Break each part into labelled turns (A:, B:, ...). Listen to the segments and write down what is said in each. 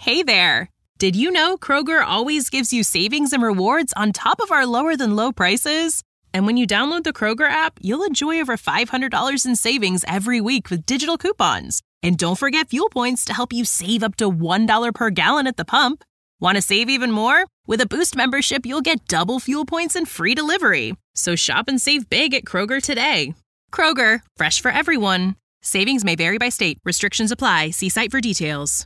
A: Hey there! Did you know Kroger always gives you savings and rewards on top of our lower-than-low prices? And when you download the Kroger app, you'll enjoy over $500 in savings every week with digital coupons. And don't forget fuel points to help you save up to $1 per gallon at the pump. Want to save even more? With a Boost membership, you'll get double fuel points and free delivery. So shop and save big at Kroger today. Kroger, fresh for everyone. Savings may vary by state. Restrictions apply. See site for details.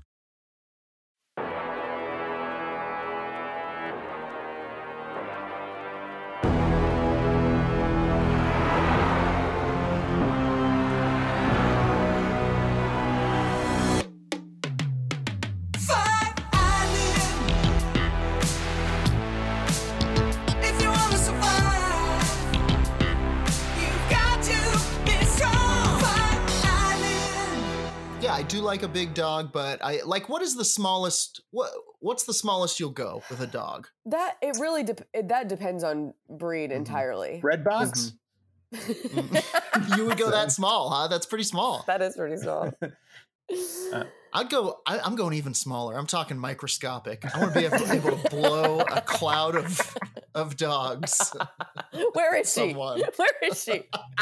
B: I do like a big dog, but I like, what is the smallest, what's the smallest you'll go with a dog?
C: That it really that depends on breed entirely.
D: Red box?
B: You would go that small, huh? That's pretty small.
C: That is pretty small.
B: I'm going even smaller. I'm talking microscopic. I want to be able to blow a cloud of dogs.
C: Where is she? Where is she?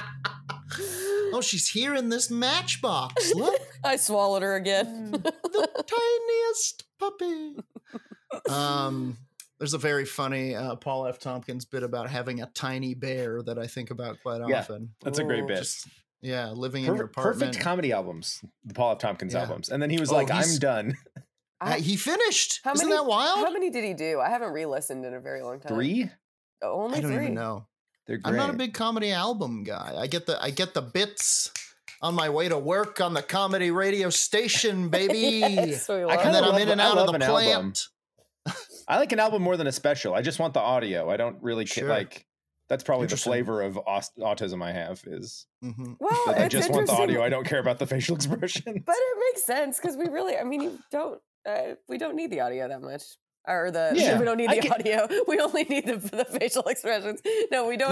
B: Oh, she's here in this matchbox. Look.
C: I swallowed her again.
B: The tiniest puppy. There's a very funny Paul F. Tompkins bit about having a tiny bear that I think about quite often.
D: That's a great bit.
B: Living in your apartment.
D: Perfect comedy albums, the Paul F. Tompkins albums. And then he was like, I'm done.
B: He finished. Isn't that wild?
C: How many did he do? I haven't re-listened in a very long time.
D: 3?
C: Only 3.
B: I don't even know.
D: They're great.
B: I'm not a big comedy album guy. I get the bits on my way to work on the comedy radio station, baby.
C: Yes,
B: and then I'm in and out of the plant.
D: I like an album more than a special. I just want the audio. I don't really like. That's probably the flavor of autism I have is.
B: Mm-hmm.
C: Well,
D: I just want the audio. I don't care about the facial expression.
C: But it makes sense because we really, you don't. We don't need the audio that much. Or we don't need the audio. We only need the facial expressions. No, we don't.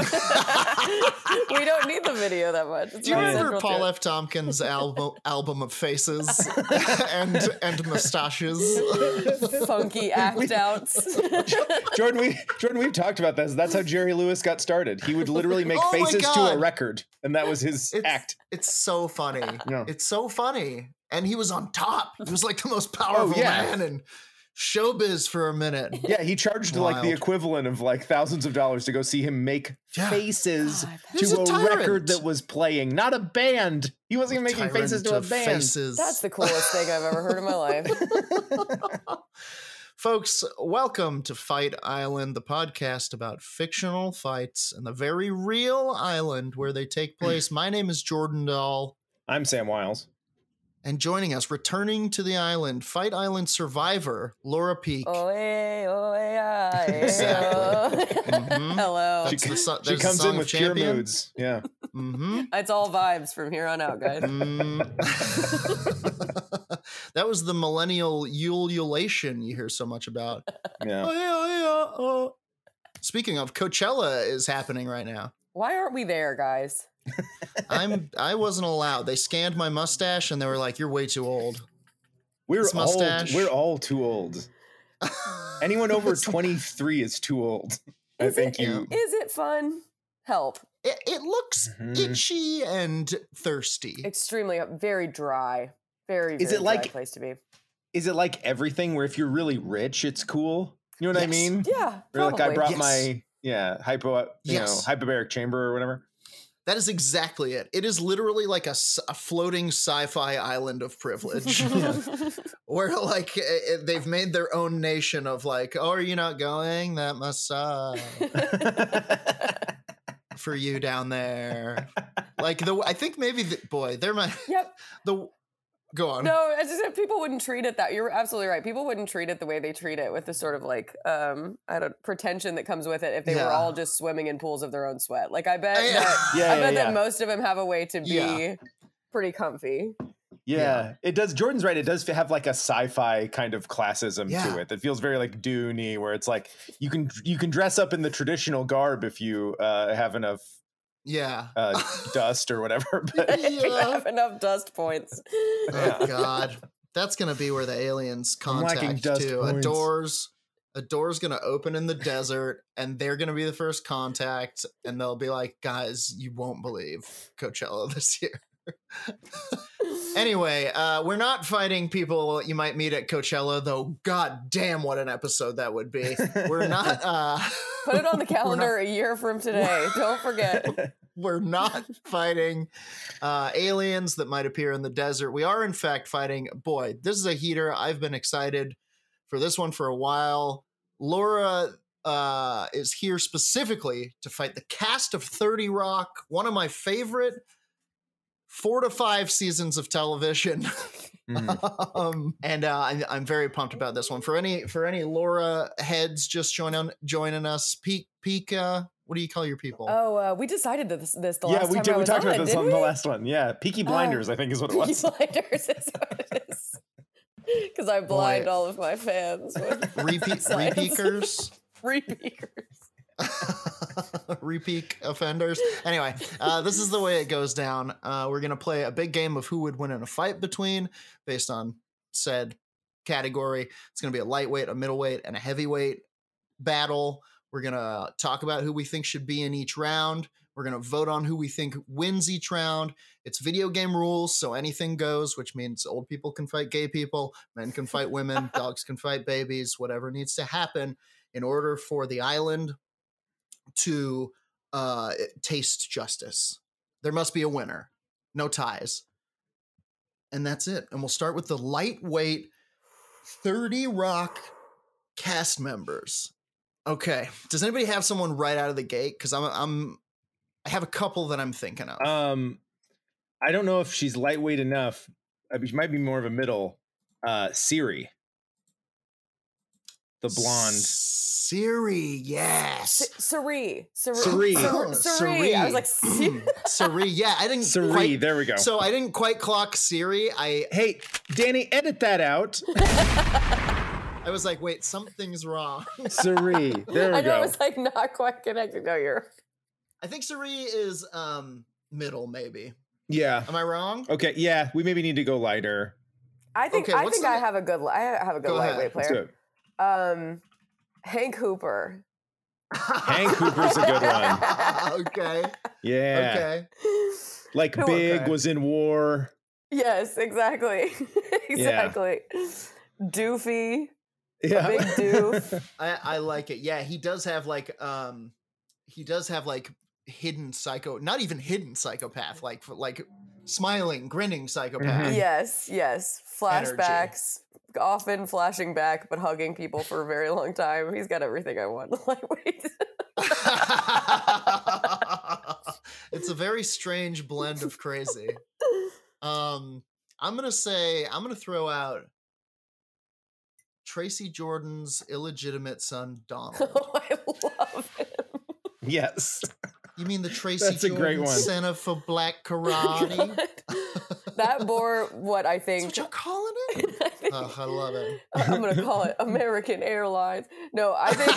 C: We don't need the video that much.
B: Do you remember Paul F. Tompkins' album of faces and mustaches,
C: funky act outs?
D: Jordan, we've talked about this. That's how Jerry Lewis got started. He would literally make faces to a record, and that was his act.
B: It's so funny. Yeah. It's so funny, and he was on top. He was like the most powerful man and. Showbiz for a minute.
D: Yeah, he charged like the equivalent of like thousands of dollars to go see him make faces to a record that was playing, not a band. He wasn't even making faces to a band.
C: That's the coolest thing I've ever heard in my life.
B: Folks, welcome to Fight Island, the podcast about fictional fights and the very real island where they take place. My name is Jordan Dahl.
D: I'm Sam Wiles.
B: And joining us, returning to the island, Fight Island survivor, Laura Peak.
C: Exactly. Hello.
D: She comes in with cheer moods. Yeah.
B: Mm-hmm.
C: It's all vibes from here on out, guys.
B: That was the millennial ululation you hear so much about.
D: Yeah.
B: Speaking of, Coachella is happening right now.
C: Why aren't we there, guys?
B: I wasn't allowed. They scanned my mustache and they were like, "You're way too old."
D: We're all too old. Anyone over 23 is too old.
C: Is it fun? Help.
B: It looks itchy and thirsty.
C: Extremely, very dry. Very dry place to be.
D: Is it like everything where if you're really rich, it's cool? You know what I mean?
C: Yeah,
D: probably. Like I brought my hyperbaric chamber or whatever.
B: That is exactly it. It is literally like a floating sci-fi island of privilege. Where like they've made their own nation of like, oh, are you not going? That must suck. For you down there. Like I think maybe they're my go on.
C: No, I just said people wouldn't treat it that. You're absolutely right. People wouldn't treat it the way they treat it with the sort of like pretension that comes with it if they were all just swimming in pools of their own sweat. Like I bet that most of them have a way to be pretty comfy.
D: Yeah, it does. Jordan's right. It does have like a sci-fi kind of classism to it that feels very like Dune-y, where it's like you can dress up in the traditional garb if you have enough dust or whatever. But
C: if you have enough dust points.
B: Oh God. That's gonna be where the aliens contact too. A door's gonna open in the desert, and they're gonna be the first contact, and they'll be like, "Guys, you won't believe Coachella this year." Anyway, we're not fighting people you might meet at Coachella, though. God damn, what an episode that would be. We're not.
C: Put it on the calendar a year from today. Don't forget.
B: We're not fighting aliens that might appear in the desert. We are, in fact, fighting. Boy, this is a heater. I've been excited for this one for a while. Laura is here specifically to fight the cast of 30 Rock, one of my favorite 4 to 5 seasons of television. And I'm very pumped about this one. For any Laura heads just joining us, peek. What do you call your people?
C: Oh, we decided this the last time.
D: We did. We talked about this on the last one. Yeah, Peaky Blinders, I think is what it was.
C: Peaky Blinders is what it is. Because I blind all of my fans.
B: Repeakers. Repeat offenders. Anyway, this is the way it goes down. We're going to play a big game of who would win in a fight between based on said category. It's going to be a lightweight, a middleweight, and a heavyweight battle. We're going to talk about who we think should be in each round. We're going to vote on who we think wins each round. It's video game rules, so anything goes, which means old people can fight gay people, men can fight women, dogs can fight babies, whatever needs to happen in order for the island to taste justice. There must be a winner. No ties. And that's it. And we'll start with the lightweight 30 Rock cast members. Okay. Does anybody have someone right out of the gate? Because I have a couple that I'm thinking of.
D: I don't know if she's lightweight enough. She might be more of a middle. Siri. The blonde.
B: Siri, yes.
C: Siri.
B: Siri.
C: I was like,
B: Siri. Yeah, I didn't.
D: Siri. There we go.
B: So I didn't quite clock Siri.
D: Hey, Danny, edit that out.
B: I was like, wait, something's wrong.
D: Siri. There we go.
C: I know it was like not quite connected. No, you're.
B: I think Siri is middle, maybe.
D: Yeah.
B: Am I wrong?
D: Okay. Yeah, we maybe need to go lighter.
C: I think I have a good lightweight player.
D: Let's do it.
C: Hank Hooper.
D: Hank Hooper's a good one.
B: Okay.
D: Yeah.
B: Okay.
D: Like Big was in war.
C: Yes, exactly. Exactly. Yeah. Doofy.
B: Yeah.
C: Big doof.
B: I like it. Yeah, he does have like hidden not even hidden psychopath, like smiling, grinning psychopath.
C: Mm-hmm. Yes. Flashbacks. Energy. Often flashing back, but hugging people for a very long time. He's got everything I want. Lightweight.
B: It's a very strange blend of crazy. I'm gonna throw out Tracy Jordan's illegitimate son, Donald.
C: Oh, I love him.
D: Yes.
B: You mean the Tracy Jordan Center for Black Karate?
C: That bore what I think.
B: That's what you're calling it? I love it.
C: I'm going to call it American Airlines. No, I think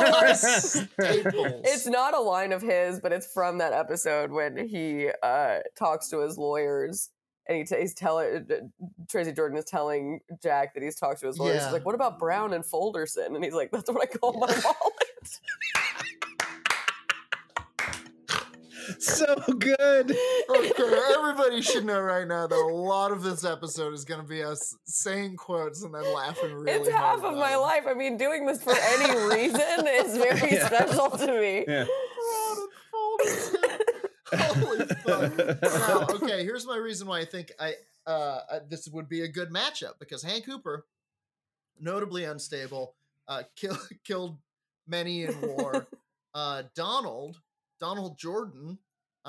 C: it's not a line of his, but it's from that episode when he talks to his lawyers. And Tracy Jordan is telling Jack that he's talked to his lawyers. Yeah. He's like, what about Brown and Folderson? And he's like, that's what I call my wallet.
D: So good.
B: Okay, everybody should know right now that a lot of this episode is going to be us saying quotes and then laughing really hard.
C: It's half of my life. I mean, doing this for any reason is very special to me. Yeah.
B: Holy fuck. Now, okay, here's my reason why I think this would be a good matchup, because Hank Hooper, notably unstable, killed many in war. Donald Jordan,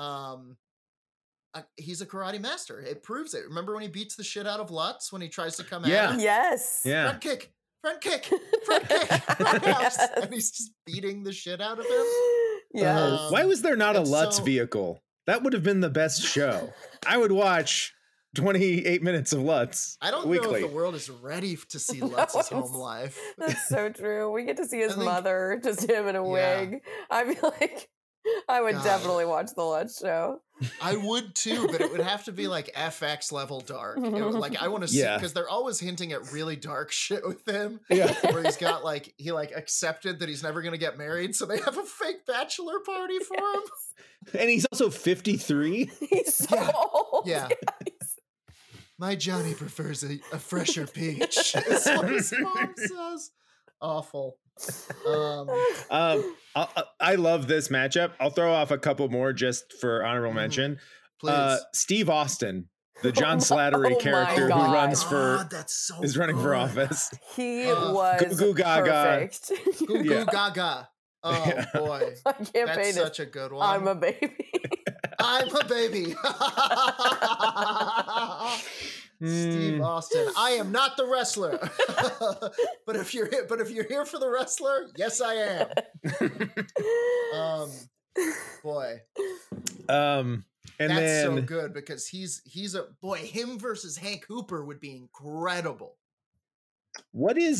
B: he's a karate master. It proves it. Remember when he beats the shit out of Lutz when he tries to come at him?
C: Yes.
B: Yeah. Front kick. Yes. And he's just beating the shit out of him.
C: Yes.
D: Why was there not a Lutz vehicle? That would have been the best show. I would watch 28 minutes of Lutz
B: I don't
D: weekly.
B: know if the world is ready to see Lutz's home life.
C: That's so true. We get to see his mother, just him in a wig. I'd be like, I would definitely watch the Lunch Show.
B: I would too, but it would have to be like FX level dark. Like I want to see, because they're always hinting at really dark shit with him. Yeah, where he's got like he accepted that he's never gonna get married, so they have a fake bachelor party for him.
D: And he's also 53.
C: He's so old.
B: Yeah. My Johnny prefers a fresher peach. That's what his mom says. Awful.
D: I love this matchup. I'll throw off a couple more just for honorable mention.
B: Please.
D: Steve Austin, the John Slattery character who runs for is running for office.
C: He was
D: Goo Goo Gaga.
C: perfect.
B: Goo Goo Gaga. Oh boy,
C: I can't
B: that's such a good one.
C: I'm a baby.
B: I'm a baby. Steve Austin. I am not the wrestler. but if you're here for the wrestler, yes I am. Boy.
D: And
B: that's
D: then
B: so good because he's a boy, him versus Hank Hooper would be incredible.
D: What is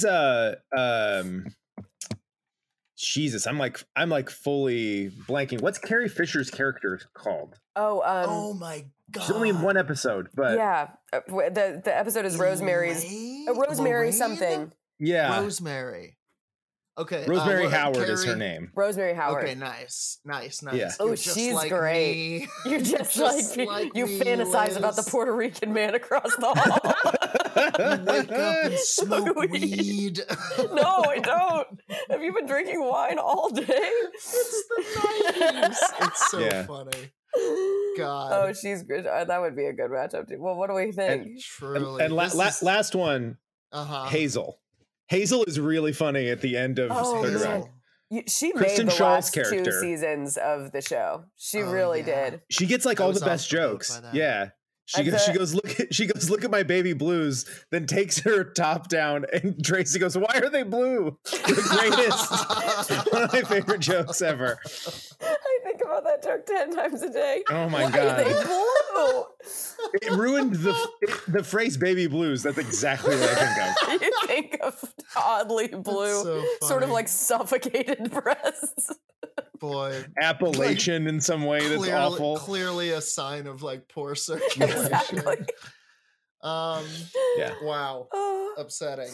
D: Jesus, I'm like fully blanking. What's Carrie Fisher's character called?
B: Oh my God.
D: She's only in one episode, but
C: yeah, the episode is Rosemary's Rosemary something.
D: Yeah,
B: Rosemary. Okay,
D: Rosemary Howard is her name.
C: Rosemary Howard.
B: Okay, nice.
D: Yeah.
C: Oh, she's like great.
B: Me.
C: You're just like you fantasize about the Puerto Rican man across the hall.
B: You wake up and smoke weed.
C: No, I don't. Have you been drinking wine all day?
B: It's the 90s. It's so funny. God.
C: Oh, she's good. That would be a good matchup too. Well, what do we think?
D: And last one, Hazel. Hazel is really funny at the end of
B: Hazel.
C: She
D: Kristen
C: made the
D: Schall's
C: last
D: character.
C: 2 seasons of the show. She really did.
D: She gets like all the best jokes. Yeah. She goes, look at my baby blues, then takes her top down, and Tracy goes, why are they blue? The greatest, one of my favorite jokes ever.
C: I think about that joke 10 times a day.
D: Oh my
C: Why
D: God.
C: are they blue?
D: It ruined the phrase baby blues. That's exactly what I think of.
C: You think of oddly blue, sort of like suffocated breasts.
B: Boy,
D: Appalachian in some way that's awful.
B: Clearly a sign of like poor circulation.
C: Exactly.
B: Yeah. Wow. Upsetting.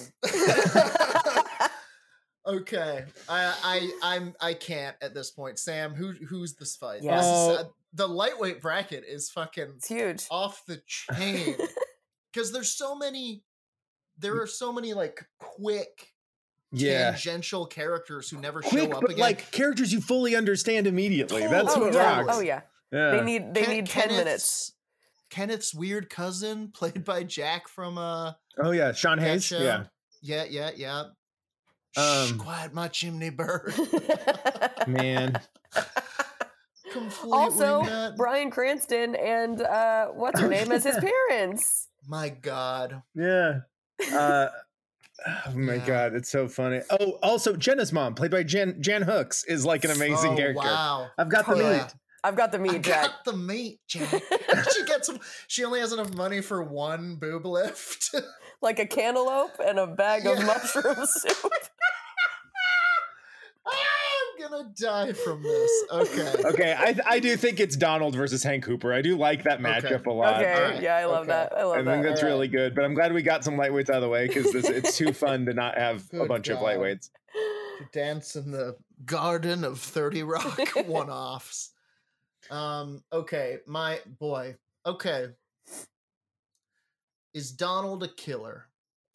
B: Okay. I can't at this point. Sam, who's this fight?
C: Yeah.
B: The lightweight bracket is fucking
C: It's huge.
B: off the chain. Because there are so many like quick tangential characters who never show up again.
D: Like characters you fully understand immediately. That's what rocks.
C: Oh yeah. They need 10 minutes.
B: Kenneth's weird cousin, played by Jack from
D: Sean Hayes.
B: Yeah. Quiet my chimney bird.
D: Man.
C: Also, Bryan Cranston and what's her name as his parents.
B: My God.
D: Yeah. Oh my God, it's so funny. Oh, also Jenna's mom, played by Jan Hooks, is like an amazing character.
B: Wow.
D: I've got the meat.
C: I've got the meat, Jack.
B: Got the meat, Jack. She only has enough money for one boob lift.
C: Like a cantaloupe and a bag of mushroom soup.
B: I'm gonna die from this. Okay.
D: I do think it's Donald versus Hank Hooper. I do like that matchup a lot.
C: Okay, right. Yeah, I love that. I
D: think that's really good. But I'm glad we got some lightweights out of the way because it's too fun to not have a bunch of lightweights.
B: To dance in the garden of 30 Rock one-offs. Okay, my boy. Okay. Is Donald a killer?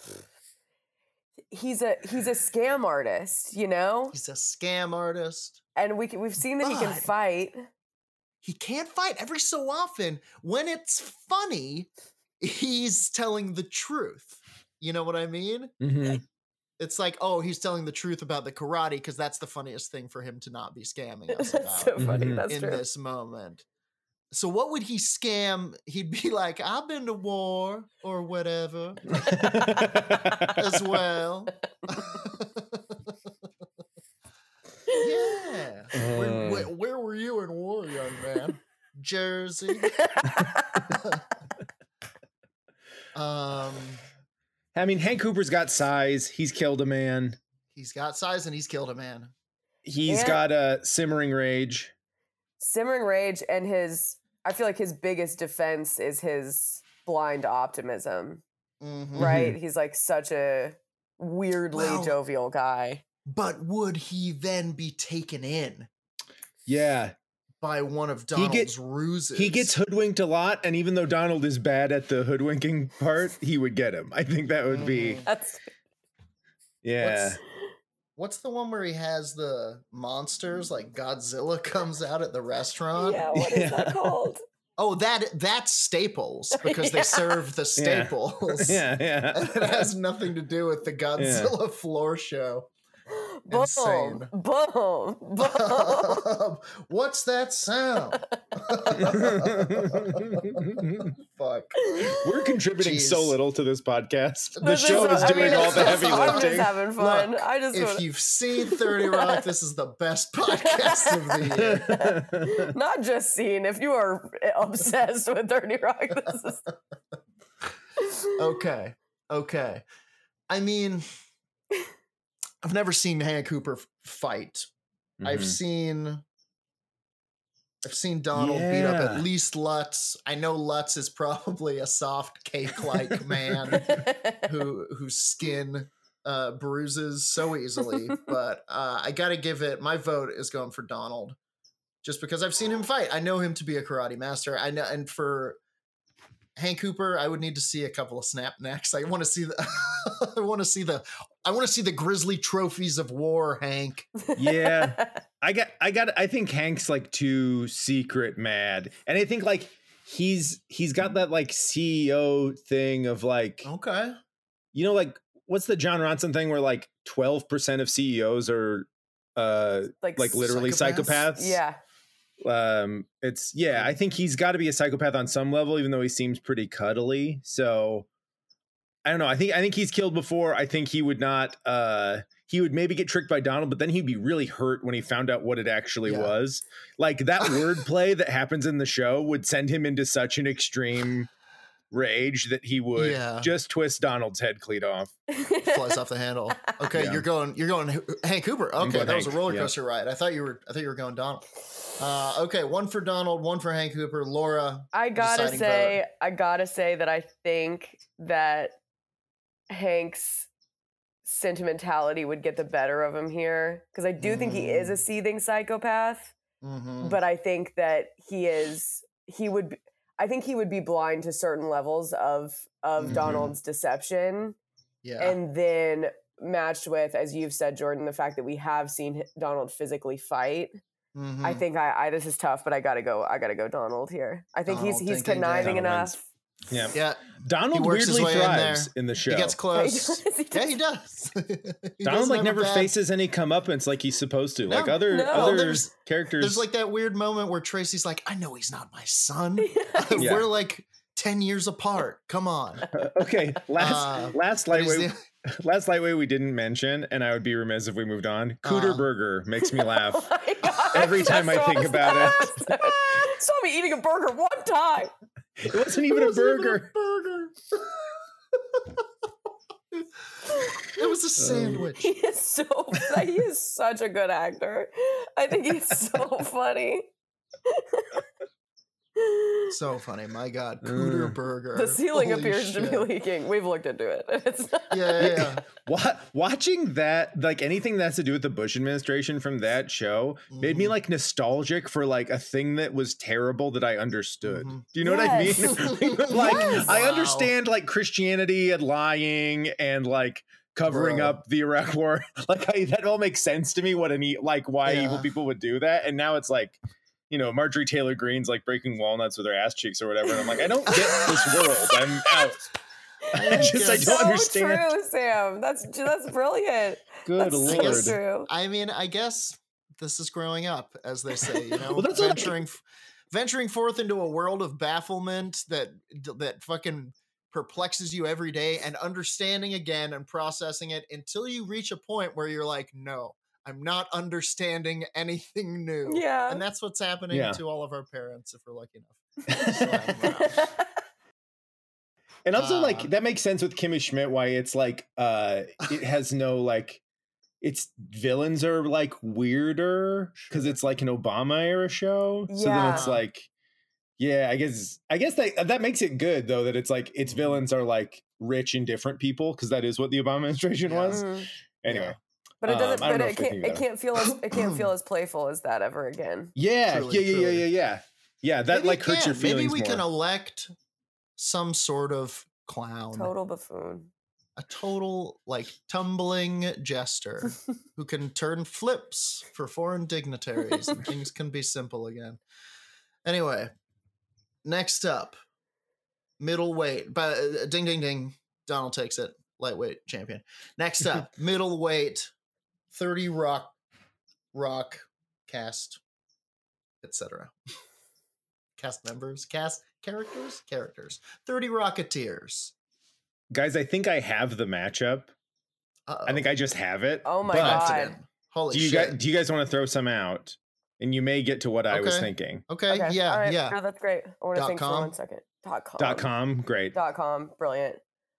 C: He's a scam artist, you know?
B: He's a scam artist.
C: And we've seen that he can fight.
B: He can't fight every so often. When it's funny, he's telling the truth. You know what I mean?
D: Mm-hmm.
B: It's like, oh, he's telling the truth about the karate because that's the funniest thing for him to not be scamming us about.
C: That's so funny. That's
B: in
C: true.
B: This moment. So what would he scam? He'd be like, I've been to war or whatever as well. Yeah. Where were you in war, young man? Jersey.
D: I mean, Hank Hooper's got size. He's killed a man.
B: He's got size and he's killed a man.
D: He's got a simmering rage.
C: simmering rage, and I feel like his biggest defense is his blind optimism. Right? He's like such a weirdly jovial guy.
B: But would he then be taken in?
D: Yeah.
B: By one of Donald's ruses.
D: He gets hoodwinked a lot, and even though Donald is bad at the hoodwinking part, he would get him. I think that would be... Yeah.
B: What's the one where he has the monsters, like Godzilla comes out at the restaurant?
C: Yeah, what is that called?
B: Oh, that's Staples, because they serve the Staples.
D: Yeah.
B: And it has nothing to do with the Godzilla floor show.
C: Boom,
B: Insane.
C: boom, boom.
B: What's that sound? Fuck.
D: We're contributing so little to this podcast. The show is doing all the heavy lifting.
C: I'm just having fun.
B: Look, if you've seen 30 Rock, this is the best podcast of the
C: year. Not just seen. If you are obsessed with 30 Rock, this is...
B: Okay. I mean... I've never seen Hank Cooper fight. I've seen Donald beat up at least Lutz. I know Lutz is probably a soft cake-like man whose skin bruises so easily. But I got to give it. My vote is going for Donald, just because I've seen him fight. I know him to be a karate master. I know, and for Hank Cooper, I would need to see a couple of snap necks. I want to see the. I want to see the Grizzly trophies of war, Hank.
D: Yeah, I think Hank's like too secret mad, and I think like he's got that like CEO thing of like,
B: okay,
D: you know, like what's the John Ronson thing where like 12% of CEOs are like literally psychopaths?
C: Yeah.
D: I think he's got to be a psychopath on some level, even though he seems pretty cuddly. So I don't know. I think he's killed before. I think he would not. He would maybe get tricked by Donald, but then he'd be really hurt when he found out what it actually was. Like that wordplay that happens in the show would send him into such an extreme rage that he would just twist Donald's head clean off.
B: Flies off the handle. Okay, you're going Hank Cooper. Okay, that was a roller coaster ride. I thought you were going Donald. Okay, one for Donald, one for Hank Cooper. Laura,
C: I gotta say that I think that Hank's sentimentality would get the better of him here, because I do think he is a seething psychopath, but I think that he would be blind to certain levels of Donald's deception. Yeah. And then matched with, as you've said, Jordan, the fact that we have seen Donald physically fight. I think this is tough, but I gotta go Donald here. I think he's conniving enough.
D: Yeah. Donald weirdly thrives in the show.
B: He gets close. Yeah, he does.
D: Donald like never faces any comeuppance like he's supposed to. Like other characters.
B: There's like that weird moment where Tracy's like, I know he's not my son. We're like 10 years apart. Come on.
D: Okay. Last lightweight we didn't mention, and I would be remiss if we moved on. Cooter Burger makes me laugh every time I think about it.
C: Saw me eating a burger one time.
D: It wasn't even a burger.
B: It was a sandwich.
C: He is such a good actor. I think he's so funny.
B: So funny, my God. Cooter Burger.
C: The ceiling appears to be leaking. We've looked into it. It's
D: Watching that, like anything that has to do with the Bush administration from that show made me like nostalgic for like a thing that was terrible that I understood. Do you know what I mean? Like I understand like Christianity and lying and like covering up the Iraq War. Like that all makes sense to me. Why evil people would do that. And now it's like, you know, Marjorie Taylor Greene's like breaking walnuts with her ass cheeks or whatever. And I'm like, I don't get this world. I'm out. I don't understand.
C: True, Sam. That's brilliant.
D: Good Lord.
C: So true.
B: I mean, I guess this is growing up, as they say, you know, venturing forth into a world of bafflement that fucking perplexes you every day, and understanding again and processing it until you reach a point where you're like, no, I'm not understanding anything new.
C: Yeah.
B: And that's what's happening to all of our parents, if we're lucky enough.
D: And also, like, that makes sense with Kimmy Schmidt, why it's like, it has no, like, its villains are like weirder because it's like an Obama era show. Yeah. So then it's like, yeah, I guess that makes it good though, that it's like its villains are like rich and different people, because that is what the Obama administration was. Anyway. Yeah.
C: But it doesn't. But it can't feel as playful as that ever again.
D: Yeah, truly. Yeah. That maybe like hurts your feelings.
B: Maybe we
D: more.
B: can elect some sort of clown,
C: total buffoon,
B: a total like tumbling jester who can turn flips for foreign dignitaries, and things can be simple again. Anyway, next up, middleweight. Ding ding ding. Donald takes it. Lightweight champion. Next up, middleweight. 30 Rock cast, etc. Cast members, characters. 30 Rocketeers.
D: Guys, I think I have the matchup. Uh-oh. I think I just have it.
C: Oh my god!
B: Holy shit!
D: Do you guys want to throw some out? And you may get to what I was thinking.
B: Okay. Yeah.
C: All right.
B: Yeah.
C: No, that's great. I want to think for 1 second.
D: .com. Great.
C: .com. Brilliant.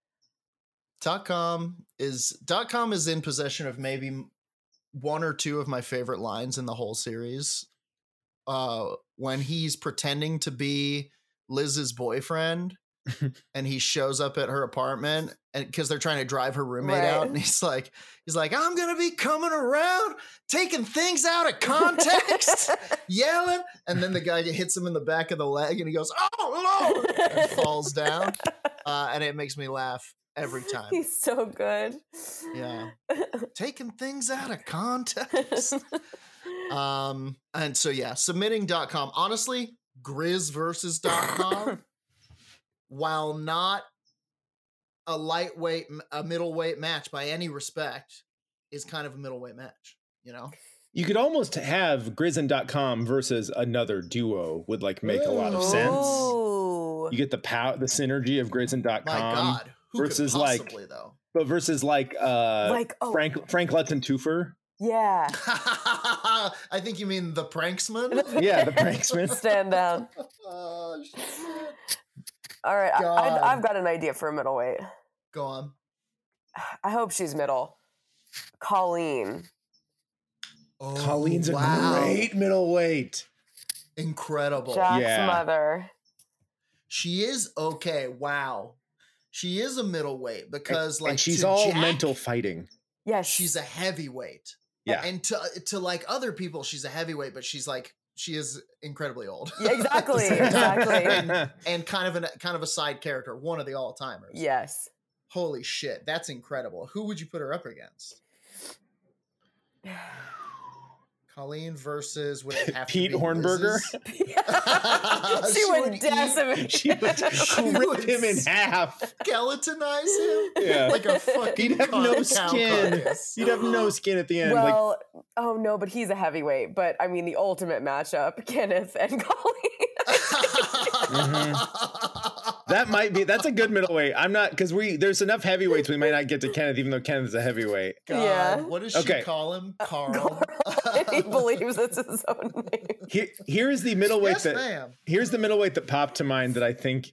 B: .com is in possession of maybe one or two of my favorite lines in the whole series. When he's pretending to be Liz's boyfriend and he shows up at her apartment, and because they're trying to drive her roommate out, and he's like, I'm gonna be coming around, taking things out of context, yelling, and then the guy hits him in the back of the leg, and he goes, "Oh Lord!" and falls down, and it makes me laugh every time.
C: He's so good.
B: Yeah. Taking things out of context. And so yeah, submitting.com. Honestly, Grizz versus .com, while not a middleweight match by any respect, is kind of a middleweight match, you know?
D: You could almost have Grizz and .com versus another duo would like make a lot of sense. You get the synergy of Grizz and .com.
B: My God. Who
D: versus
B: could possibly, though?
D: But versus Frank Lutton Toofer.
C: Yeah.
B: I think you mean the Pranksman.
D: Yeah, the Pranksman.
C: Stand down.
B: Oh, shit.
C: All right, I've got an idea for a middleweight.
B: Go on.
C: I hope she's middle. Colleen.
D: Oh, Colleen's a great middleweight.
B: Incredible.
C: Jack's mother.
B: She is okay. Wow. She is a middleweight because
D: and she's all Jack, mental fighting.
C: Yes.
B: She's a heavyweight.
D: Yeah.
B: And to like other people, she's a heavyweight, but she is incredibly old.
C: Yeah, exactly. Exactly.
B: and kind of a side character, one of the all-timers.
C: Yes.
B: Holy shit. That's incredible. Who would you put her up against? Colleen versus would it have
D: Pete
B: to be
D: Hornberger.
C: She would decimate.
D: She would rip him in half.
B: Skeletonize him.
D: Yeah,
B: like a fucking.
D: He'd have no skin. He'd have no skin at the end.
C: Well, oh no, but he's a heavyweight. But I mean, the ultimate matchup: Kenneth and Colleen.
D: That's a good middleweight. I'm not, because there's enough heavyweights we might not get to Kenneth, even though Kenneth is a heavyweight.
B: God,
C: yeah.
B: What does she call him? Carl.
C: He believes it's his own name.
D: Here's the middleweight
B: ma'am.
D: Here's the middleweight that popped to mind that I think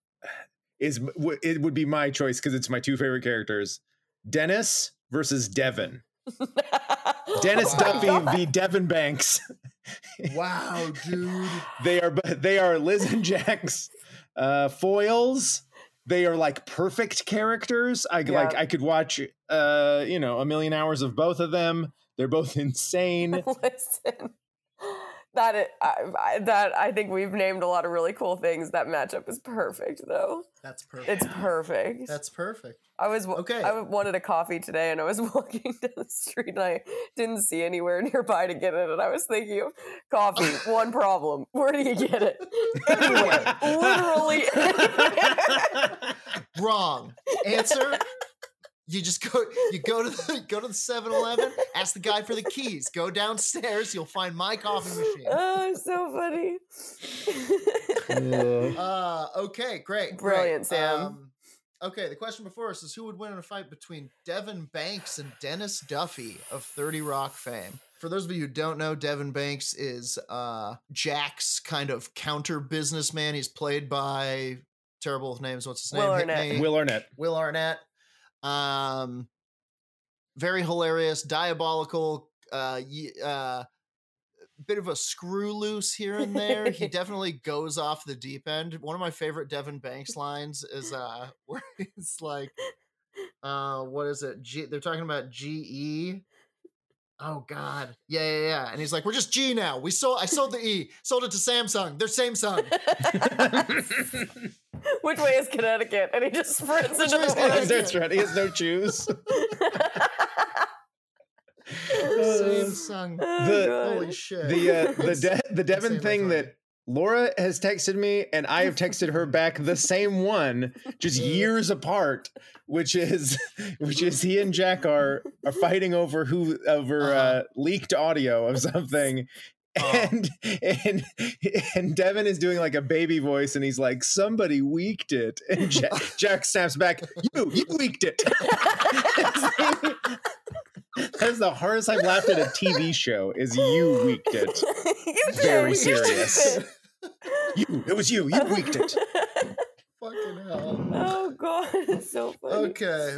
D: it would be my choice because it's my two favorite characters: Dennis versus Devin. Dennis Duffy v. Devin Banks.
B: Wow, dude.
D: They are Liz and Jack's foils. They are like perfect characters. I could watch a million hours of both of them. They're both insane.
C: Listen, I think we've named a lot of really cool things. That matchup is perfect, though.
B: That's perfect.
C: It's perfect.
B: That's perfect.
C: I wanted a coffee today, and I was walking down the street, and I didn't see anywhere nearby to get it, and I was thinking of coffee. One problem: where do you get it? Anywhere, literally anywhere.
B: Wrong answer. You just go to the 7-Eleven, ask the guy for the keys, go downstairs, you'll find my coffee machine.
C: Oh, so funny.
B: Okay, great.
C: Brilliant, Sam.
B: Okay, the question before us is who would win in a fight between Devin Banks and Dennis Duffy of 30 Rock fame? For those of you who don't know, Devin Banks is Jack's kind of counter businessman. He's played by, terrible with names, what's his name?
C: Will Arnett.
D: Will Arnett.
B: very hilarious, diabolical, bit of a screw loose here and there. He definitely goes off the deep end. One of my favorite Devin Banks lines is where it's like, what is it? They're talking about GE. Oh God. Yeah. And he's like, we're just G now. I sold the E. Sold it to Samsung. They're Samsung.
C: Which way is Connecticut? And he just sprints into the woods.
D: That's right. He has no shoes.
B: Samsung. Holy shit.
D: The Devin thing that Laura has texted me and I have texted her back the same one, just years apart, which is he and Jack are fighting over leaked audio of something. And Devin is doing like a baby voice and he's like, somebody weaked it. And Jack snaps back, you weaked it. That's the hardest I've laughed at a TV show is you weaked it. Very serious. It was you weaked it.
B: Fucking hell.
C: Oh God, it's so funny.
B: Okay.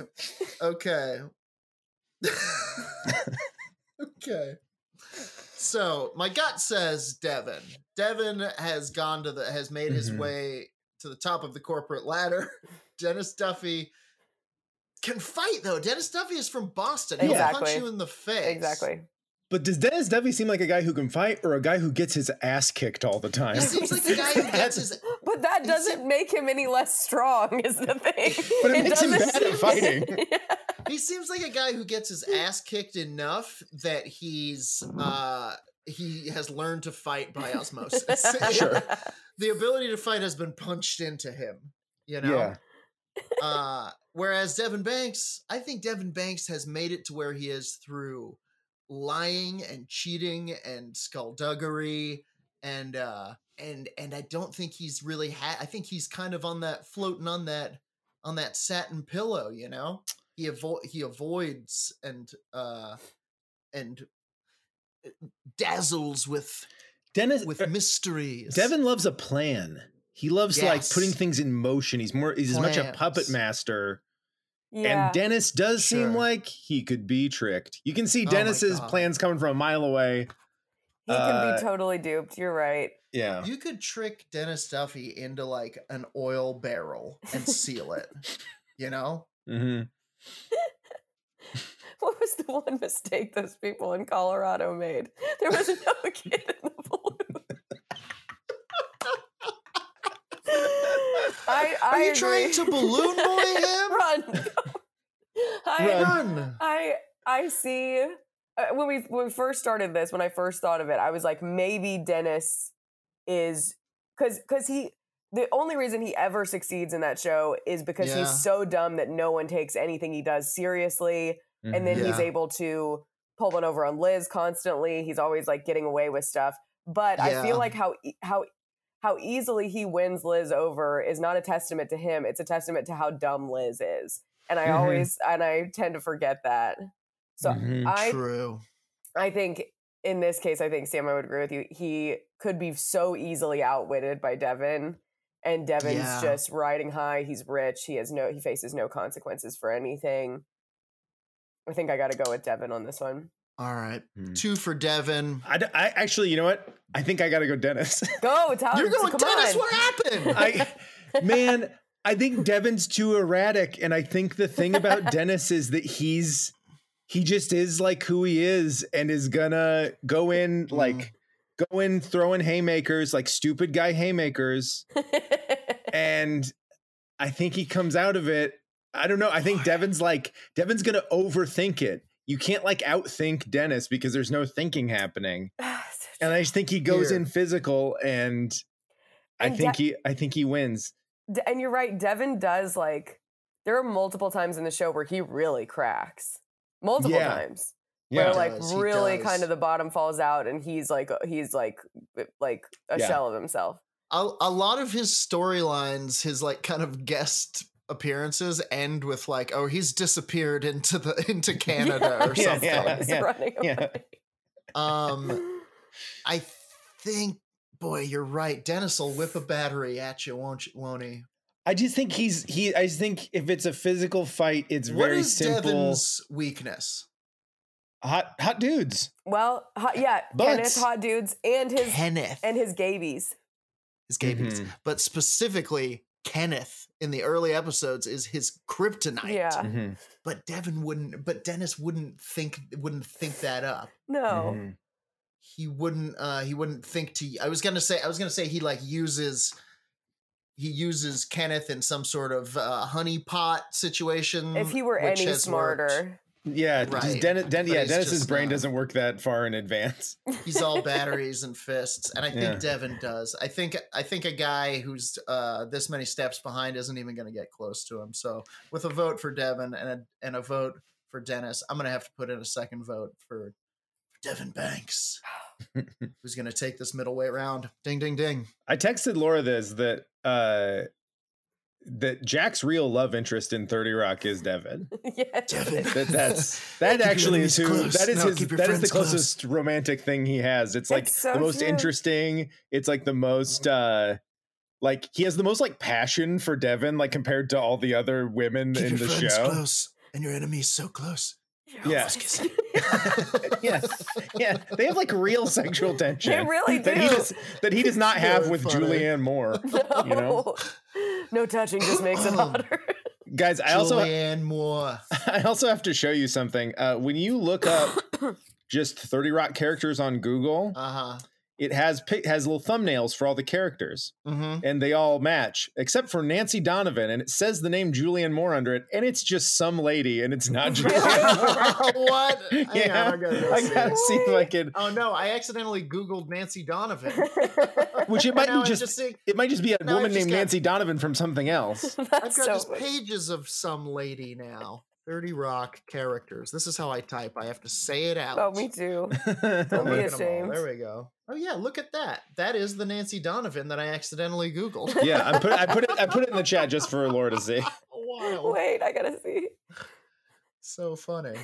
B: Okay. So my gut says Devin. Devin has made his way to the top of the corporate ladder. Dennis Duffy can fight though. Dennis Duffy is from Boston. He'll punch you in the face.
C: Exactly.
D: But does Dennis Duffy seem like a guy who can fight or a guy who gets his ass kicked all the time?
B: He seems like a guy who gets his...
C: But that doesn't make him any less strong, is the thing.
D: But it makes him bad at fighting.
C: Yeah.
B: He seems like a guy who gets his ass kicked enough that he has learned to fight by osmosis.
D: Sure.
B: The ability to fight has been punched into him, you know? Yeah. Whereas Devin Banks, I think Devin Banks has made it to where he is through lying and cheating and skullduggery and I don't think he's really I think he's kind of floating on that satin pillow, you know? He avoids and dazzles with mysteries.
D: Devin loves a plan. He loves like putting things in motion. He's as much a puppet master. Yeah. And Dennis does seem like he could be tricked. You can see Dennis's plans coming from a mile away.
C: He can be totally duped. You're right.
D: Yeah.
B: You could trick Dennis Duffy into like an oil barrel and seal it. You know?
D: Mm-hmm.
C: What was the one mistake those people in Colorado made? There was no kid in the balloon.
B: Are you trying to balloon boy him?
C: Run. I see. When we first started this, when I first thought of it, I was like, maybe Dennis is because the only reason he ever succeeds in that show is because he's so dumb that no one takes anything he does seriously. And then he's able to pull one over on Liz constantly. He's always like getting away with stuff. But I feel like how easily he wins Liz over is not a testament to him. It's a testament to how dumb Liz is. And I tend to forget that. So
B: True.
C: I think in this case, I think Sam, I would agree with you. He could be so easily outwitted by Devin, and Devin's just riding high. He's rich. He faces no consequences for anything. I think I got to go with Devin on this one.
B: All right. 2 for Devin.
D: I actually, you know what? I think I got to go Dennis.
C: Go, Tyler.
B: You're going Dennis. What happened?
D: I think Devin's too erratic. And I think the thing about Dennis is that he just is like who he is and is gonna go in throwing haymakers, like stupid guy haymakers. And I think he comes out of it. I don't know. I think Devin's going to overthink it. You can't like outthink Dennis because there's no thinking happening. And I just think he goes in physical and I think he wins.
C: And you're right. Devin does there are multiple times in the show where he really cracks. Multiple times. Yeah. Where really kind of the bottom falls out and he's like a shell of himself.
B: A lot of his storylines, his like kind of guest appearances end with like, oh, he's disappeared into Canada or something.
C: He's running away.
B: I think, boy, you're right. Dennis will whip a battery at you, won't he?
D: I just think I just think if it's a physical fight, it's very simple.
B: What is Devin's weakness?
D: Hot dudes.
C: Well, Kenneth, hot dudes, and his gabies.
B: His gabies. Mm-hmm. But specifically, Kenneth in the early episodes is his kryptonite.
C: Yeah.
B: Mm-hmm. But Dennis wouldn't think that up.
C: No.
B: Mm-hmm. He wouldn't think to. I was gonna say he like uses Kenneth in some sort of honeypot situation.
C: If he were any smarter.
D: Yeah, right. Dennis's brain doesn't work that far in advance.
B: He's all batteries and fists, and I think Devin does. I think a guy who's this many steps behind isn't even going to get close to him. So, with a vote for Devin and a vote for Dennis, I'm going to have to put in a second vote for Devin Banks, who's going to take this middleweight round. Ding, ding, ding.
D: I texted Laura that Jack's real love interest in 30 Rock is Devin.
C: Yes.
B: Devin.
D: That actually is who that is that is the closest romantic thing he has. It's like so the most interesting. It's like the most like he has the most like passion for Devin, like compared to all the other women in the show.
B: Close and your enemies so close.
D: Yeah. Yeah. They have like real sexual tension.
C: They really do.
D: That he does not have with Julianne Moore.
C: No.
D: You know?
C: No touching just makes it hotter.
D: Guys,
B: Julianne Moore.
D: I also have to show you something. When you look up just 30 Rock characters on Google, it has little thumbnails for all the characters, and they all match except for Nancy Donovan, and it says the name Julianne Moore under it, and it's just some lady, and it's not Julianne Moore.
B: What?
D: Yeah, I gotta see if I can.
B: Oh no, I accidentally Googled Nancy Donovan,
D: which it might just be a woman named Nancy Donovan from something else.
B: I've got just pages of some lady now. 30 Rock characters. This is how I type. I have to say it out.
C: Oh, me too. Don't be ashamed.
B: There we go. Oh yeah, look at that. That is the Nancy Donovan that I accidentally Googled.
D: Yeah, I put it in the chat just for Laura to see.
B: Wow.
C: Wait, I gotta see.
B: So funny.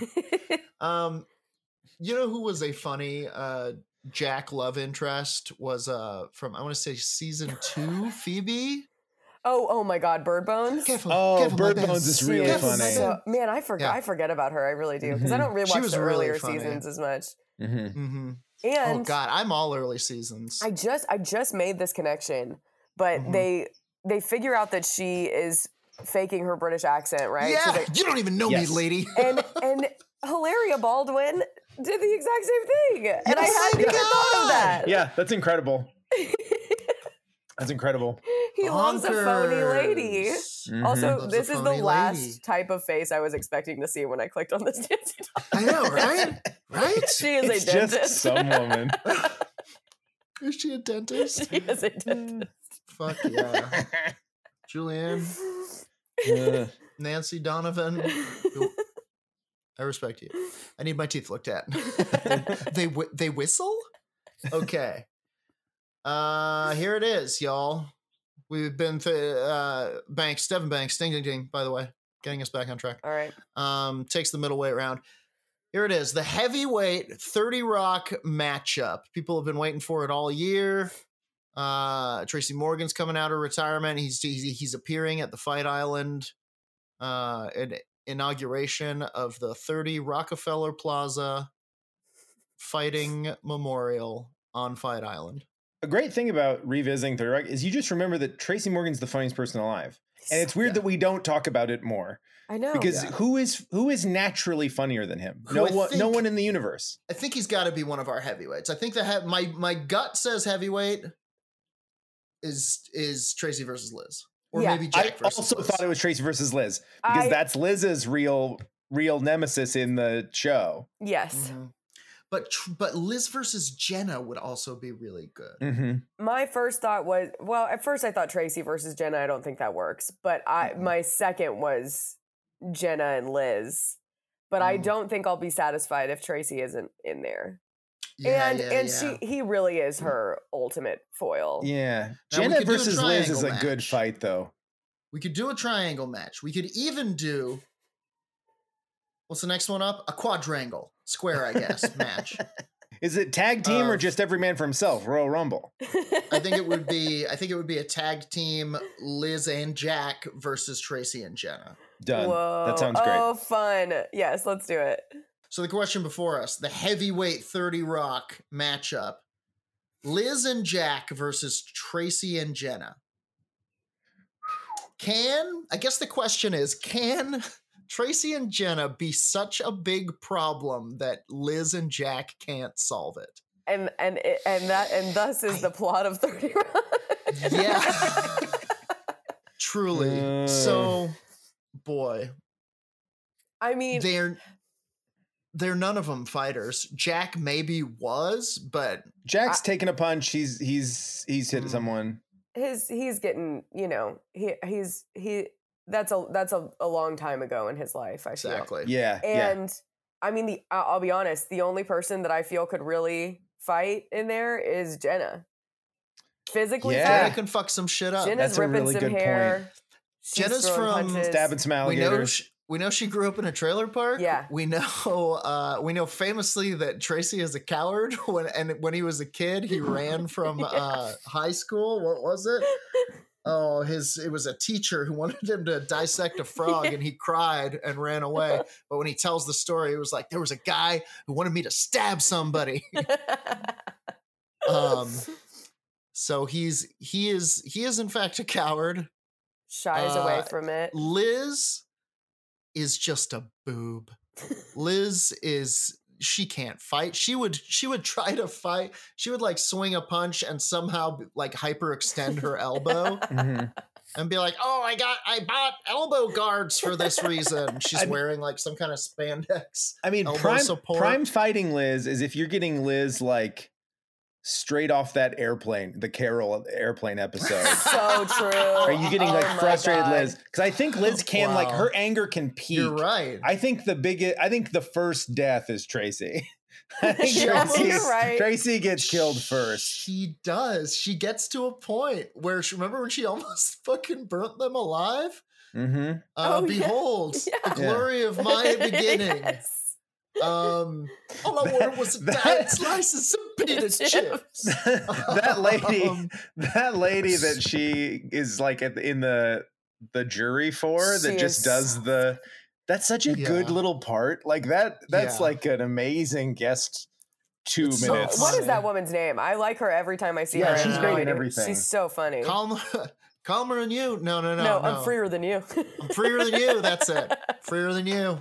B: You know who was a funny Jack love interest was from I want to say season 2, Phoebe.
C: Oh my God, Bird Bones.
B: Careful,
D: Bird Bones is really funny.
C: Man, I forget about her. I really do because I don't really watch the earlier seasons as much.
B: And oh God, I'm all early seasons.
C: I just made this connection, but they figure out that she is faking her British accent, right?
B: Yeah, like, you don't even know me, lady.
C: and Hilaria Baldwin did the exact same thing, and I hadn't even thought of that.
D: Yeah, that's incredible. That's incredible.
C: He loves a phony lady. Also, this is the last type of face I was expecting to see when I clicked on this Nancy Donovan.
B: I know, right? Right?
C: She is a dentist.
D: Just some woman.
B: Is she a dentist?
C: She is a dentist.
B: Fuck yeah. Julianne. Nancy Donovan. I respect you. I need my teeth looked at. They whistle? Okay. Here it is, y'all. We've been Devin Banks, ding ding ding, by the way, getting us back on track.
C: All right.
B: Takes the middleweight round. Here it is, the heavyweight 30 Rock matchup. People have been waiting for it all year. Tracy Morgan's coming out of retirement. He's appearing at the Fight Island inauguration of the 30 Rockefeller Plaza Fighting Memorial on Fight Island.
D: A great thing about revisiting 30 Rock is you just remember that Tracy Morgan's the funniest person alive. And it's weird that we don't talk about it more.
C: I know.
D: Because who is naturally funnier than him? No one in the universe.
B: I think he's got to be one of our heavyweights. I think that my gut says heavyweight is Tracy versus Liz. Or maybe Jack versus
D: also
B: Liz.
D: thought it was Tracy versus Liz. Because that's Liz's real nemesis in the show.
C: Yes.
B: Mm-hmm. But Liz versus Jenna would also be really good.
D: Mm-hmm.
C: My first thought was, well, at first I thought Tracy versus Jenna. I don't think that works. But my second was Jenna and Liz. But I don't think I'll be satisfied if Tracy isn't in there. He really is her ultimate foil.
D: Yeah.
B: Now,
D: Jenna versus Liz is a good fight, though.
B: We could do a triangle match. We could even do, what's the next one up? A quadrangle. Square, I guess, match.
D: Is it tag team or just every man for himself? Royal Rumble.
B: I think it would be a tag team, Liz and Jack versus Tracy and Jenna.
D: Done.
C: Whoa.
D: That sounds great.
C: Oh, fun. Yes, let's do it.
B: So the question before us, the heavyweight 30 Rock matchup, Liz and Jack versus Tracy and Jenna. I guess the question is, can Tracy and Jenna be such a big problem that Liz and Jack can't solve it?
C: And thus is the plot of 30 Rock.
B: Yeah. Truly. So, boy.
C: I mean,
B: they're none of them fighters. Jack maybe was, but
D: Jack's taking a punch. He's hit someone.
C: He's getting, that's a long time ago in his life, I feel.
B: Exactly.
C: Yeah. And I mean, I'll be honest, the only person that I feel could really fight in there is Jenna. Physically,
B: Jenna can fuck some shit up.
C: Jenna's ripping some hair.
B: Jenna's from
D: stabbing some alligators.
B: We know she grew up in a trailer park.
C: Yeah.
B: We know famously that Tracy is a coward. When he was a kid, he ran from high school. What was it? Oh, it was a teacher who wanted him to dissect a frog, and he cried and ran away. But when he tells the story, it was like, there was a guy who wanted me to stab somebody. So he is in fact a coward.
C: Shies away from it.
B: Liz is just a boob. Liz she can't fight. She would try to fight. She would like swing a punch and somehow like hyperextend her elbow and be like, "Oh, I bought elbow guards for this reason." She's wearing like some kind of spandex.
D: I mean, prime fighting Liz is if you're getting Liz like straight off that airplane, the Carol airplane episode.
C: So true.
D: Are you getting like frustrated Liz? Because I think Liz can like her anger can peak.
B: You're right.
D: I think the first death is Tracy. I think Tracy gets killed first.
B: She does. She gets to a point where remember when she almost fucking burnt them alive?
D: Mm-hmm.
B: Behold, the glory of my beginning.
C: Yes.
B: All I wanted was a diet slice and some pita chips.
D: That lady that she is like in the jury for that just does that's such a good little part. Like that's like an amazing guest 2 minutes.
C: What is that woman's name? I like her every time I see her.
D: She's great at everything.
C: She's so funny.
B: Calmer than you. No.
C: I'm freer than you.
B: I'm freer than you. That's it. Freer than you.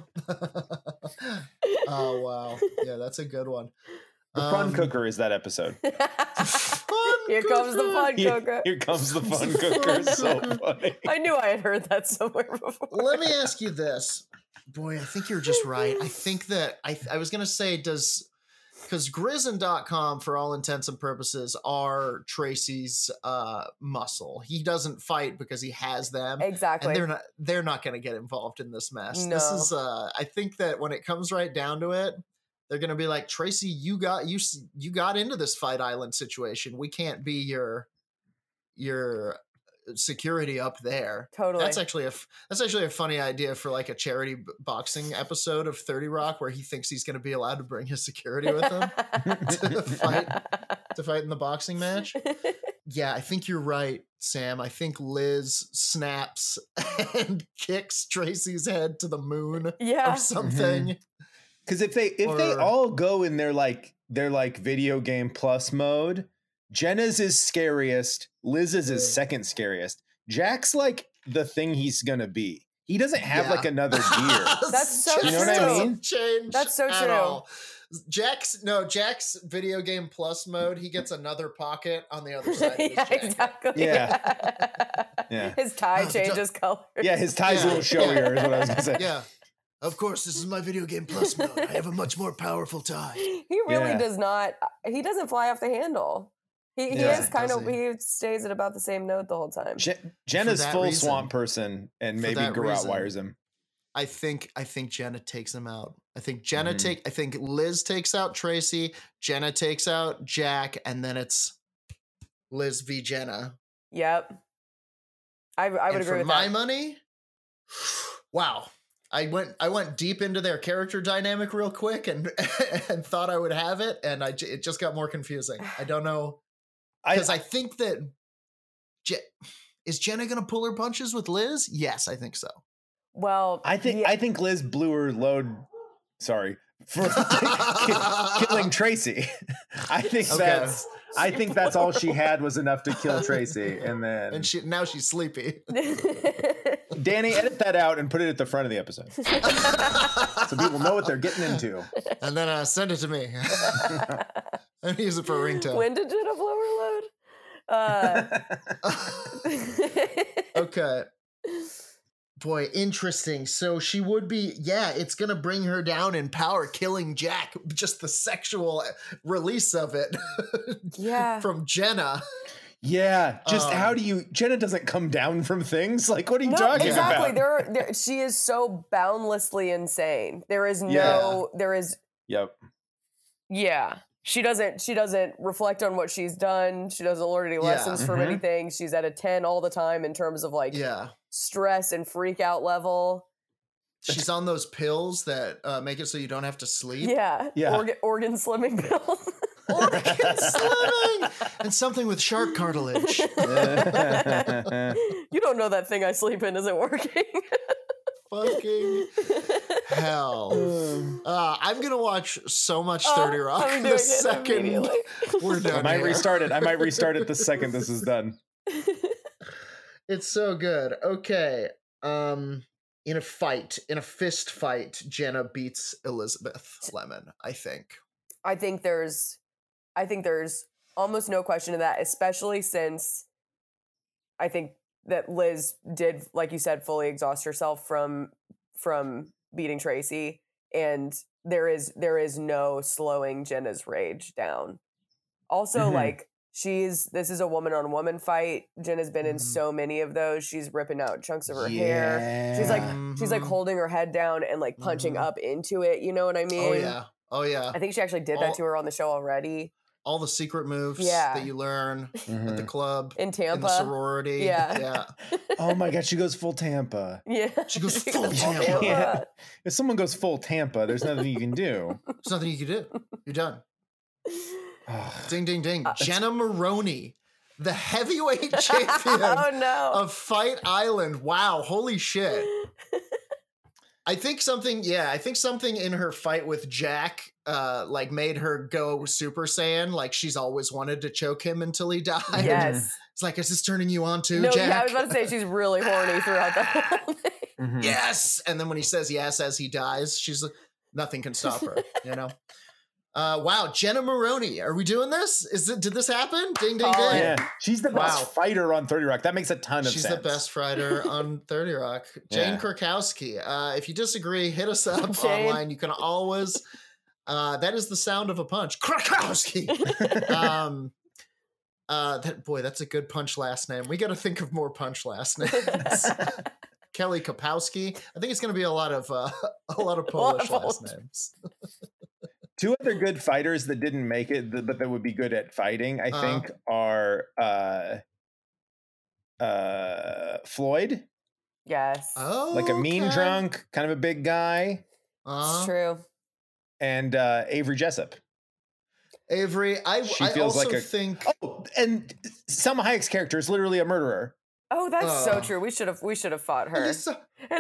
B: Oh, wow. Yeah, that's a good one.
D: The fun cooker is that episode.
C: Here comes the fun cooker.
D: Here comes the fun cooker. So funny.
C: I knew I had heard that somewhere before.
B: Let me ask you this. Boy, I think you're just right. I think that I was going to say, because Grizz and .com, for all intents and purposes, are Tracy's muscle. He doesn't fight because he has them.
C: Exactly.
B: And they're not going to get involved in this mess.
C: No.
B: This is I think that when it comes right down to it, they're going to be like, Tracy, you got into this Fight Island situation. We can't be your security up there.
C: Totally.
B: That's actually a funny idea for like a charity boxing episode of 30 Rock where he thinks he's going to be allowed to bring his security with him to fight in the boxing match. Yeah, I think you're right, Sam. I think Liz snaps and kicks Tracy's head to the moon or something.
D: Because if they all go in their video game plus mode, Jenna's is scariest. Liz's is second scariest. Jack's like the thing he's gonna be. He doesn't have like another gear.
C: That's so true.
D: You know what I mean?
C: That's so true.
B: Jack's video game plus mode, he gets another pocket on the other side of his jacket.
C: Exactly.
D: Yeah.
C: His tie changes color.
D: Yeah, his tie's a little showier is what I was gonna say.
B: Yeah. Of course, this is my video game plus mode. I have a much more powerful tie.
C: He really does not. He doesn't fly off the handle. He stays at about the same note the whole time.
D: Jenna's full reason, swamp person, and maybe Garrett wires him.
B: I think Jenna takes him out. I think Liz takes out Tracy, Jenna takes out Jack, and then it's Liz v Jenna.
C: Yep. I would agree with that.
B: For my money, wow. I went deep into their character dynamic real quick and thought I would have it, and it just got more confusing. I don't know, because I think that is Jenna going to pull her punches with Liz? Yes, I think so.
C: Well,
D: I think Liz blew her load. Sorry for killing Tracy. I think that's all she had was enough to kill Tracy, and
B: now she's sleepy.
D: Danny, edit that out and put it at the front of the episode so people know what they're getting into.
B: And then send it to me. And use it for a ringtone.
C: When did Jenna blow her load?
B: Okay. Boy, interesting. So she would be, it's going to bring her down in power, killing Jack. Just the sexual release of it. From Jenna.
D: Yeah, just Jenna doesn't come down from things. Like, what are you talking about?
C: Exactly. She is so boundlessly insane. There is no,
D: Yep.
C: Yeah. She doesn't reflect on what she's done. She doesn't learn any lessons from anything. She's at a 10 all the time in terms of stress and freak out level.
B: She's on those pills that make it so you don't have to sleep.
C: Yeah. Organ slimming pills.
B: Organ slimming! And something with shark cartilage.
C: You don't know that thing I sleep in isn't working.
B: Fucking hell. I'm going to watch so much 30 Rock the second we're done.
D: I might restart it the second this is done.
B: It's so good. Okay. In a fist fight, Jenna beats Elizabeth Lemon, I think.
C: I think there's almost no question of that, especially since I think that Liz did, like you said, fully exhaust herself from beating Tracy, and there is no slowing Jenna's rage down. Also, this is a woman on woman fight. Jenna's been in so many of those. She's ripping out chunks of her hair. She's like holding her head down and like punching up into it. You know what I mean?
B: Oh yeah.
C: I think she actually did that to her on the show already.
B: All the secret moves that you learn at the club.
C: In Tampa.
B: In the sorority.
C: Yeah.
D: Oh my God, she goes full Tampa.
C: Yeah.
B: She goes full Tampa.
D: Yeah. If someone goes full Tampa, there's nothing you can do.
B: There's nothing you can do. You're done. Ding, ding, ding. Jenna Maroney, the heavyweight champion of Fight Island. Wow. Holy shit. I think something in her fight with Jack made her go Super Saiyan. Like she's always wanted to choke him until he died.
C: Yes.
B: It's like, is this turning you on too,
C: Jack?
B: Yeah,
C: I was about to say she's really horny throughout the whole thing.
B: Mm-hmm. Yes. And then when he says yes as he dies, she's like, nothing can stop her, you know? Wow, Jenna Maroney. Are we doing this? Did this happen? Ding, ding, ding.
D: Yeah. She's the best fighter on 30 Rock. That makes a ton of sense.
B: She's the best fighter on 30 Rock. Jane Krakowski. If you disagree, hit us up online. You can always... that is the sound of a punch. Krakowski! That's a good punch last name. We got to think of more punch last names. Kelly Kapowski. I think it's going to be a lot of Polish last names.
D: Two other good fighters that didn't make it, but that would be good at fighting, I think, are Floyd.
C: Yes.
B: Oh,
D: like a mean drunk, kind of a big guy.
C: It's true.
D: And Avery Jessup.
B: Avery, I also think.
D: Oh, and Salma Hayek's character is literally a murderer.
C: Oh, that's so true. We should have fought her. Elisa.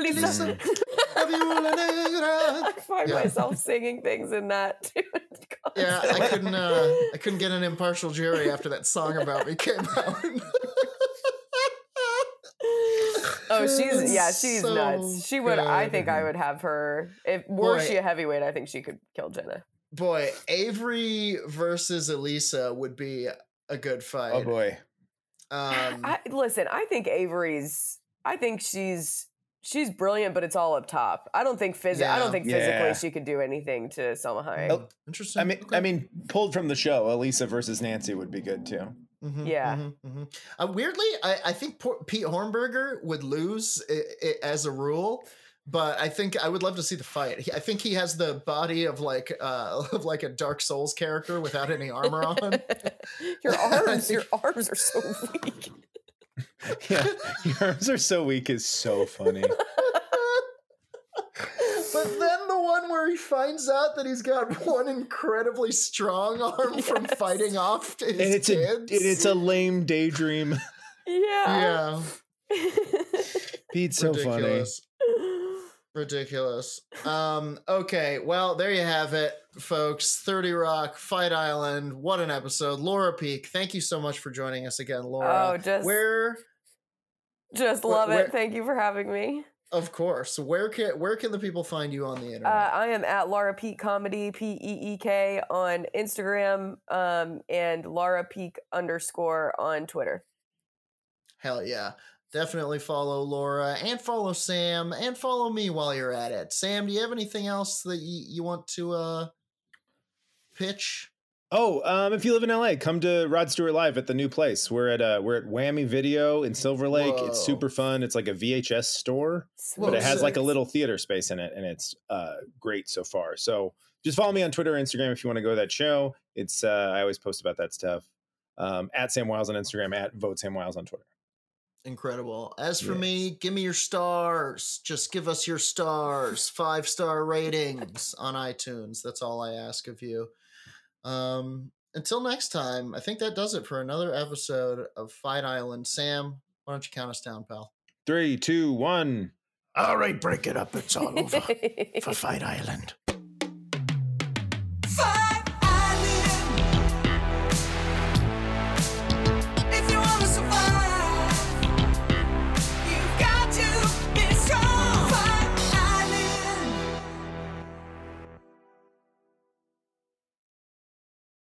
C: I find myself singing things in that too.
B: Yeah, I couldn't get an impartial jury after that song about me came out.
C: Oh, she's so nuts. She would. Good. I think I would have her. Were she a heavyweight, I think she could kill Jenna.
B: Boy, Avery versus Elisa would be a good fight.
D: Oh boy.
C: Listen, I think she's brilliant, but it's all up top. I don't think physically she could do anything to Salma Hayek.
B: Oh, interesting.
D: I mean, pulled from the show, Elisa versus Nancy would be good too.
B: Mm-hmm,
C: yeah.
B: Mm-hmm, mm-hmm. Weirdly, I think Pete Hornberger would lose as a rule, but I think I would love to see the fight. I think he has the body of like a Dark Souls character without any armor on.
C: Your arms are so weak.
D: Yeah, your arms are so weak is so funny.
B: he finds out that he's got one incredibly strong arm from fighting off his kids.
D: It's a lame daydream.
C: Yeah.
D: Pete's so funny.
B: Ridiculous. Okay, well, there you have it, folks. 30 Rock, Fight Island. What an episode. Laura Peek, thank you so much for joining us again, Laura.
C: Love it. Thank you for having me.
B: Of course. Where can the people find you on the internet?
C: I am at Laura Peek Comedy, PEEK on Instagram, and Laura Peek _ on Twitter.
B: Hell yeah. Definitely follow Laura and follow Sam and follow me while you're at it. Sam, do you have anything else that you want to pitch?
D: Oh, if you live in LA, come to Rod Stewart Live at the new place. We're at Whammy Video in Silver Lake. Whoa. It's super fun. It's like a VHS store, but it has like a little theater space in it, and it's great so far. So just follow me on Twitter and Instagram if you want to go to that show. It's I always post about that stuff. At Sam Wiles on Instagram, at Vote Sam Wiles on Twitter.
B: Incredible. As for me, give me your stars. Just give us your stars. 5-star ratings on iTunes. That's all I ask of you. Until next time, I think that does it for another episode of Fight Island. Sam, why don't you count us down, pal?
D: 3, 2, 1.
B: All right, break it up. It's all over for Fight Island.